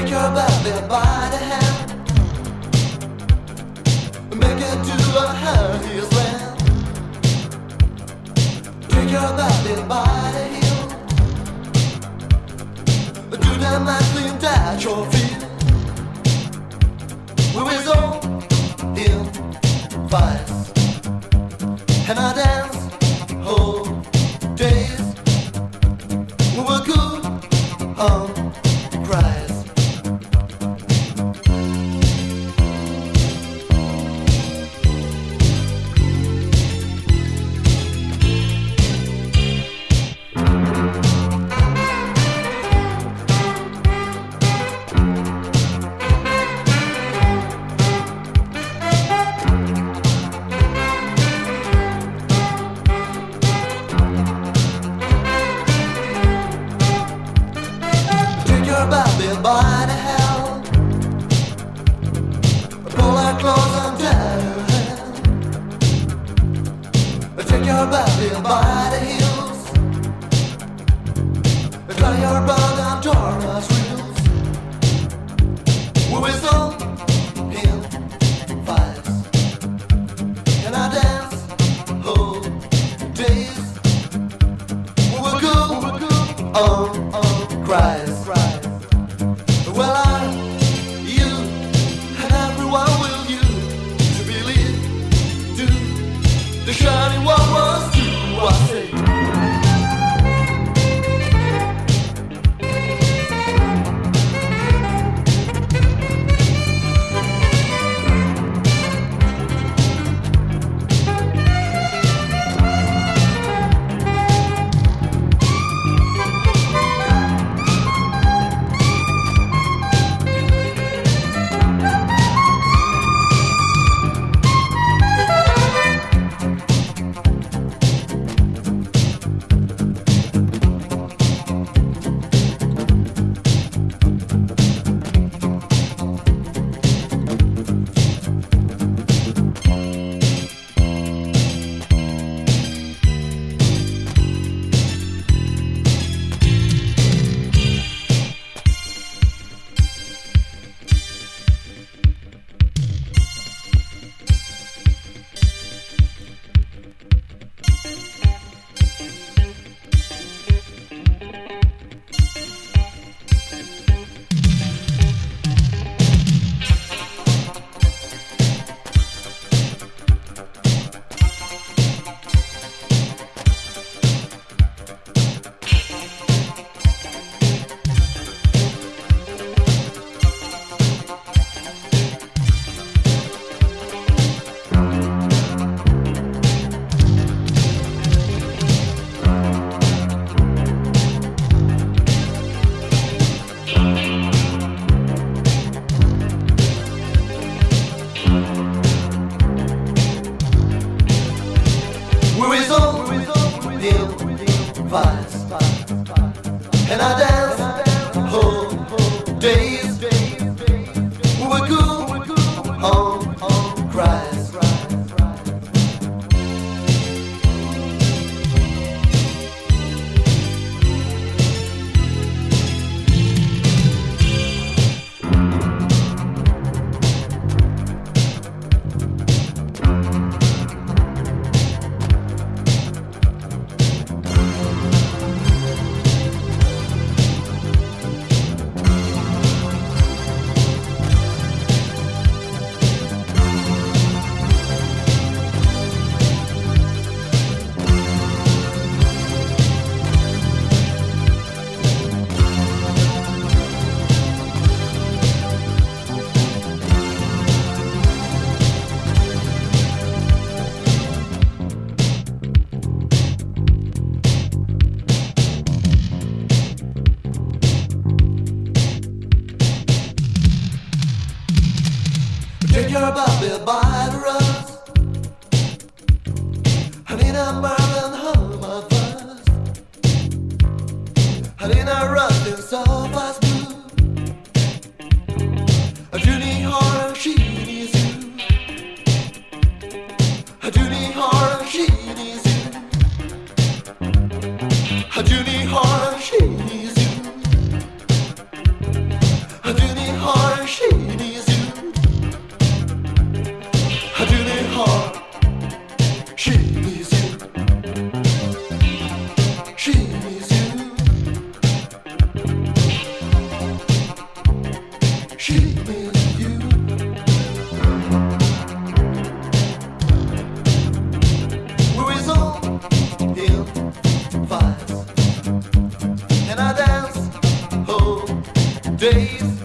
your baby by the hand, make it to a happiest land. Take your baby by the heel, do that nicely and touch your feet. We was all in fights, and I dance whole days. We were good on cries. By the hell, pull her clothes and tie her hand. Take your baby by the heels, try your bug on Dora's wheels. We whistle in fights, and I dance whole days. We were good on cries. Well, you, and everyone will you to believe, do the shining what was true, I say. And I dance whole days. We were good on cries. Take your baby by the rust, and in a Merlin home of us, and in a rusting soft blue, a Junie horror she needs you, a Junie horror she needs you, a Junie horror she needs you, a Junie days.